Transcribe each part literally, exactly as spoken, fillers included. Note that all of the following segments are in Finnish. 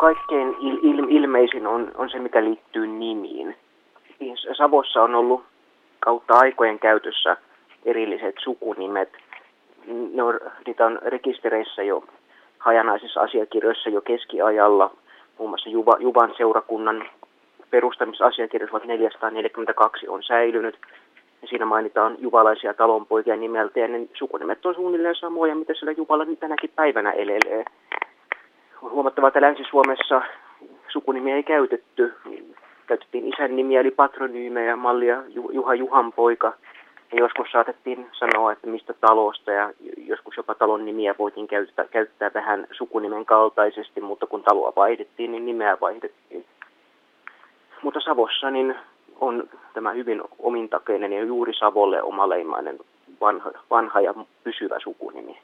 kaikkein il, il, ilmeisin on, on se, mikä liittyy nimiin. Savossa on ollut kautta aikojen käytössä erilliset sukunimet. Ne on, niitä on rekistereissä jo hajanaisissa asiakirjoissa jo keskiajalla. Muun muassa Juva, Juvan seurakunnan perustamisasiakirjoissa neljäsataaneljäkymmentäkaksi on säilynyt. Ja siinä mainitaan juvalaisia talonpoikia nimeltä ja ne sukunimet on suunnilleen samoja, mitä siellä Juvalla tänäkin päivänä elelee. On huomattavaa, että Länsi-Suomessa sukunimiä ei käytetty. Käytettiin isän nimiä eli patronyymejä, mallia Juha Juhanpoika. Ja joskus saatettiin sanoa, että mistä talosta ja joskus jopa talon nimiä voitiin käyttää, käyttää vähän sukunimen kaltaisesti, mutta kun taloa vaihdettiin, niin nimeä vaihdettiin. Mutta Savossa niin on tämä hyvin omintakeinen ja juuri Savolle omaleimainen vanha, vanha ja pysyvä sukunimi.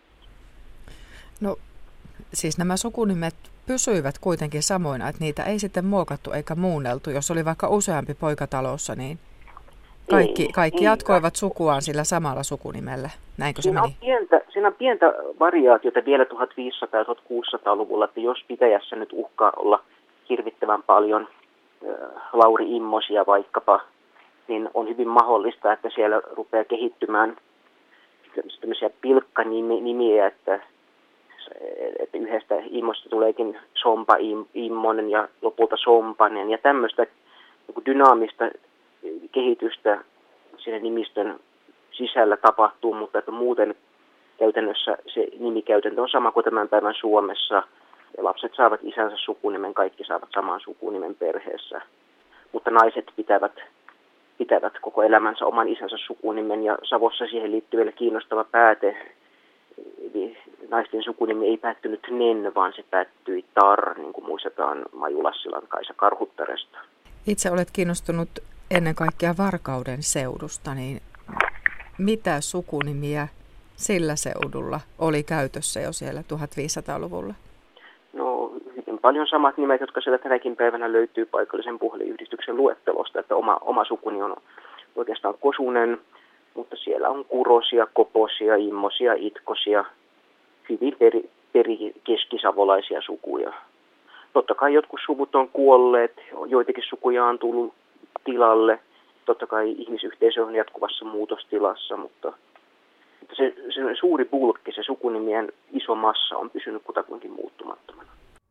No siis nämä sukunimet pysyivät kuitenkin samoina, että niitä ei sitten muokattu eikä muunneltu. Jos oli vaikka useampi poika talossa, niin kaikki, ei, kaikki ei, jatkoivat ei. sukuaan sillä samalla sukunimellä. Näinkö se siinä meni? On pientä, siinä on pientä variaatiota vielä tuhatviisisataa- ja tuhatkuusisataaluvulla, että jos pitäjässä nyt uhkaa olla hirvittävän paljon äh, Lauri Immosia vaikkapa, niin on hyvin mahdollista, että siellä rupeaa kehittymään tämmöisiä pilkkanimiä, että että yhdestä Immosta tuleekin Sompa Immonen ja lopulta Sompanen ja tämmöistä niin dynaamista kehitystä siinä nimistön sisällä tapahtuu, mutta että muuten käytännössä se nimikäytäntö on sama kuin tämän päivän Suomessa. Ja lapset saavat isänsä sukunimen, kaikki saavat saman sukunimen perheessä, mutta naiset pitävät, pitävät koko elämänsä oman isänsä sukunimen ja Savossa siihen liittyy vielä kiinnostava pääte. Eli naisten sukunimi ei päättynyt Nen, vaan se päättyi Tar, niin kuin muistetaan Maju Lassilan Kaisa Karhuttaresta. Itse olet kiinnostunut ennen kaikkea Varkauden seudusta, niin mitä sukunimiä sillä seudulla oli käytössä jo siellä tuhatviisisataaluvulla? No hyvin paljon samat nimet, jotka sieltä tänäkin päivänä löytyy paikallisen puhelinyhdistyksen luettelosta, että oma, oma sukuni on oikeastaan Kosunen, mutta siellä on Kurosia, Koposia, Immosia, Itkosia, hyvin peri, peri keskisavolaisia sukuja. Totta kai jotkut suvut on kuolleet, joitakin sukuja on tullut tilalle. Totta kai ihmisyhteisö on jatkuvassa muutostilassa, mutta, mutta se, se suuri bulkki, se sukunimien iso massa on pysynyt kutakuinkin muuttumattomana.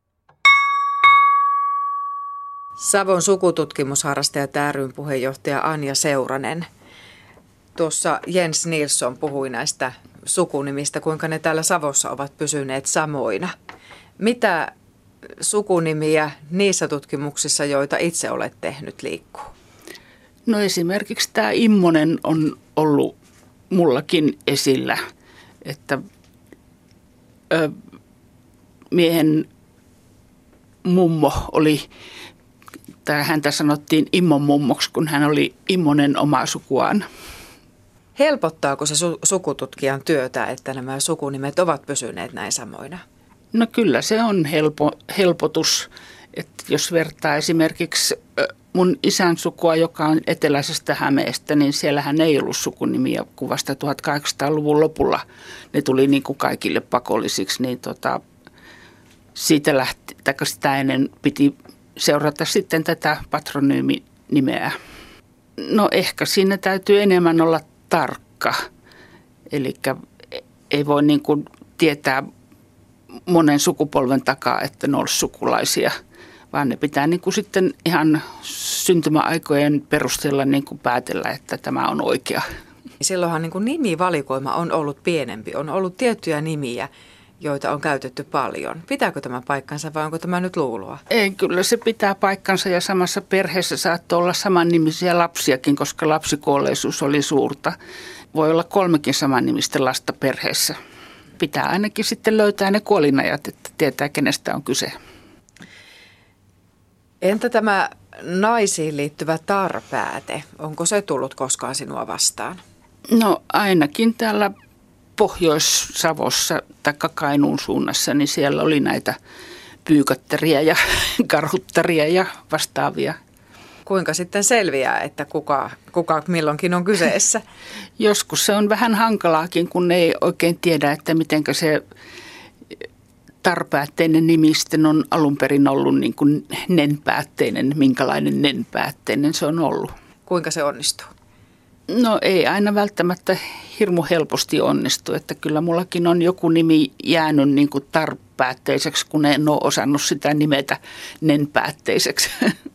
Savon sukututkimusharrastajat ry:n puheenjohtaja Anja Seuranen. Tuossa Jens Nilsson puhui näistä sukunimistä, kuinka ne täällä Savossa ovat pysyneet samoina. Mitä sukunimiä niissä tutkimuksissa, joita itse olet tehnyt, liikkuu? No esimerkiksi tämä Immonen on ollut mullakin esillä, että ö, miehen mummo oli, tai häntä sanottiin Immon mummoksi, kun hän oli Immonen omaa sukuaan. Helpottaako se su- sukututkijan työtä, että nämä sukunimet ovat pysyneet näin samoina? No kyllä se on helpo, helpotus, että jos vertaa esimerkiksi mun isän sukua, joka on eteläisestä Hämeestä, niin siellähän ei ollut sukunimiä, kun vasta tuhatkahdeksansataaluvun lopulla ne tuli niin kuin kaikille pakollisiksi, niin tota, siitä lähti, tai sitä ennen piti seurata sitten tätä patronyymi-nimeä. No ehkä siinä täytyy enemmän olla tarkka, eli ei voi niin kuin tietää monen sukupolven takaa, että ne olisi sukulaisia, vaan ne pitää niin kuin sitten ihan syntymäaikojen perusteella niin kuin päätellä, että tämä on oikea. Silloinhan niin kuin nimivalikoima on ollut pienempi, on ollut tiettyjä nimiä, joita on käytetty paljon. Pitääkö tämä paikkansa vai onko tämä nyt luuloa? Ei, kyllä se pitää paikkansa ja samassa perheessä saattoi olla samannimisiä lapsiakin, koska lapsikuolleisuus oli suurta. Voi olla kolmekin samannimistä lasta perheessä. Pitää ainakin sitten löytää ne kuolinajat, että tietää kenestä on kyse. Entä tämä naisiin liittyvä tarpääte? Onko se tullut koskaan sinua vastaan? No ainakin täällä Pohjois-Savossa tai Kainuun suunnassa, niin siellä oli näitä pyyköttäriä ja karhuttaria ja vastaavia. Kuinka sitten selviää, että kuka, kuka milloinkin on kyseessä? Joskus se on vähän hankalaakin, kun ei oikein tiedä, että miten se tarpäätteinen nimi sitten on alun perin ollut niin kuin nenpäätteinen, minkälainen nenpäätteinen se on ollut. Kuinka se onnistuu? No ei aina välttämättä hirmu helposti onnistu, että kyllä mullakin on joku nimi jäänyt niin kuin tarpäätteiseksi, kun en ole osannut sitä nimetä nenpäätteiseksi.